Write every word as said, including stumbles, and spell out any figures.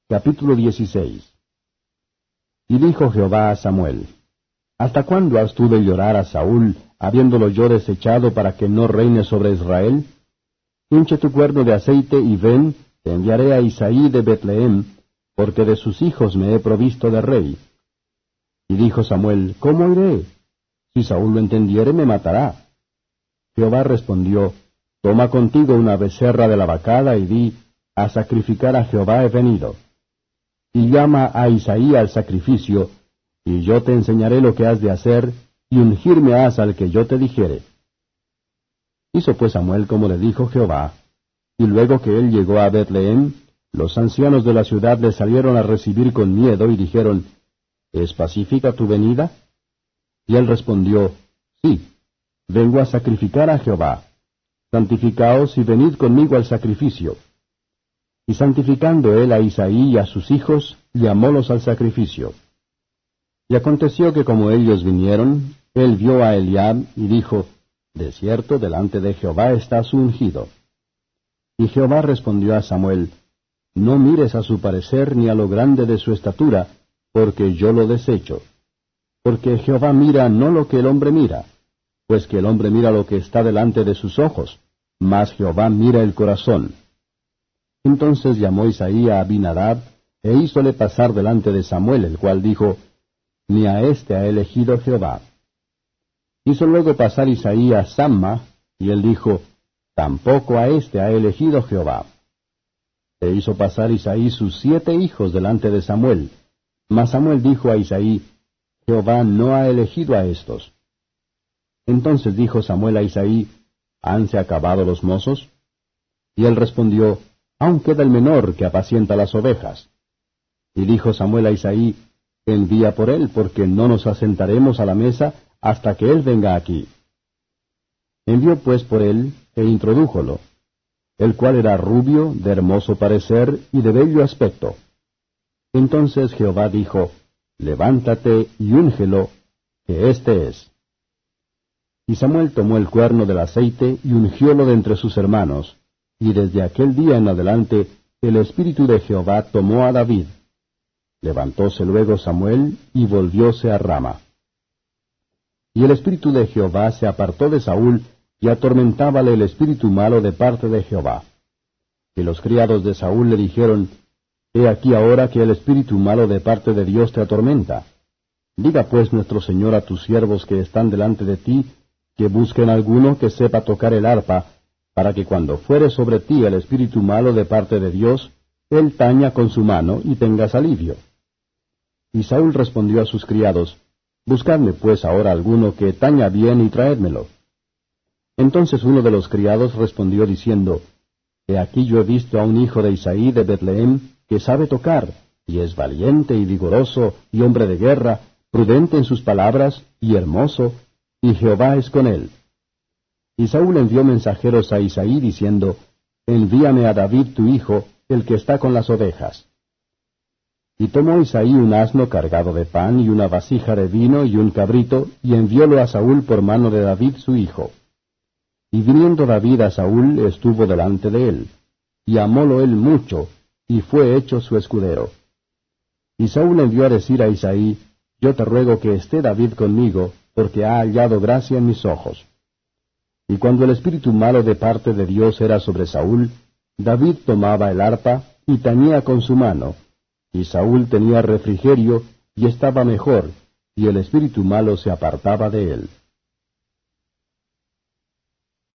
Capítulo dieciséis. Y dijo Jehová a Samuel: ¿Hasta cuándo has tú de llorar a Saúl, habiéndolo yo desechado para que no reine sobre Israel? Hinche tu cuerno de aceite y ven, te enviaré a Isaí de Betlehem, porque de sus hijos me he provisto de rey. Y dijo Samuel: ¿Cómo iré? Si Saúl lo entendiere, me matará. Jehová respondió: Toma contigo una becerra de la vacada y di: A sacrificar a Jehová he venido. Y llama a Isaí al sacrificio, y yo te enseñaré lo que has de hacer, y ungirme has al que yo te dijere. Hizo pues Samuel como le dijo Jehová, y luego que él llegó a Betlehem, los ancianos de la ciudad le salieron a recibir con miedo y dijeron: ¿Es pacífica tu venida? Y él respondió: Sí, vengo a sacrificar a Jehová. Santificaos y venid conmigo al sacrificio. Y santificando él a Isaí y a sus hijos, llamólos al sacrificio. Y aconteció que como ellos vinieron, él vio a Eliab y dijo: De cierto, delante de Jehová está su ungido. Y Jehová respondió a Samuel: No mires a su parecer ni a lo grande de su estatura, porque yo lo desecho. Porque Jehová mira no lo que el hombre mira, pues que el hombre mira lo que está delante de sus ojos, mas Jehová mira el corazón. Entonces llamó Isaí a Abinadab, e hízole pasar delante de Samuel, el cual dijo: Ni a éste ha elegido Jehová. Hizo luego pasar Isaí a Samma, y él dijo: Tampoco a éste ha elegido Jehová. E hizo pasar Isaí sus siete hijos delante de Samuel, mas Samuel dijo a Isaí: Jehová no ha elegido a estos. Entonces dijo Samuel a Isaí: ¿Hanse acabado los mozos? Y él respondió: Aún queda el menor que apacienta las ovejas. Y dijo Samuel a Isaí: Envía por él, porque no nos asentaremos a la mesa hasta que él venga aquí. Envió pues por él, e introdújolo, el cual era rubio, de hermoso parecer y de bello aspecto. Entonces Jehová dijo: Levántate y úngelo, que éste es. Y Samuel tomó el cuerno del aceite y ungiólo de entre sus hermanos, y desde aquel día en adelante el espíritu de Jehová tomó a David. Levantóse luego Samuel y volvióse a Rama. Y el espíritu de Jehová se apartó de Saúl, y atormentábale el espíritu malo de parte de Jehová. Y los criados de Saúl le dijeron: He aquí ahora que el espíritu malo de parte de Dios te atormenta. Diga pues nuestro señor a tus siervos que están delante de ti, que busquen alguno que sepa tocar el arpa, para que cuando fuere sobre ti el espíritu malo de parte de Dios, él taña con su mano y tengas alivio. Y Saúl respondió a sus criados: Buscadme pues ahora alguno que taña bien y traédmelo. Entonces uno de los criados respondió diciendo: He aquí yo he visto a un hijo de Isaí de Betlehem, que sabe tocar, y es valiente y vigoroso, y hombre de guerra, prudente en sus palabras, y hermoso, y Jehová es con él. Y Saúl envió mensajeros a Isaí diciendo: Envíame a David tu hijo, el que está con las ovejas. Y tomó Isaí un asno cargado de pan y una vasija de vino y un cabrito, y enviólo a Saúl por mano de David su hijo. Y viniendo David a Saúl, estuvo delante de él, y amólo él mucho, y fue hecho su escudero. Y Saúl envió a decir a Isaí: Yo te ruego que esté David conmigo, porque ha hallado gracia en mis ojos. Y cuando el espíritu malo de parte de Dios era sobre Saúl, David tomaba el arpa y tañía con su mano, y Saúl tenía refrigerio y estaba mejor, y el espíritu malo se apartaba de él.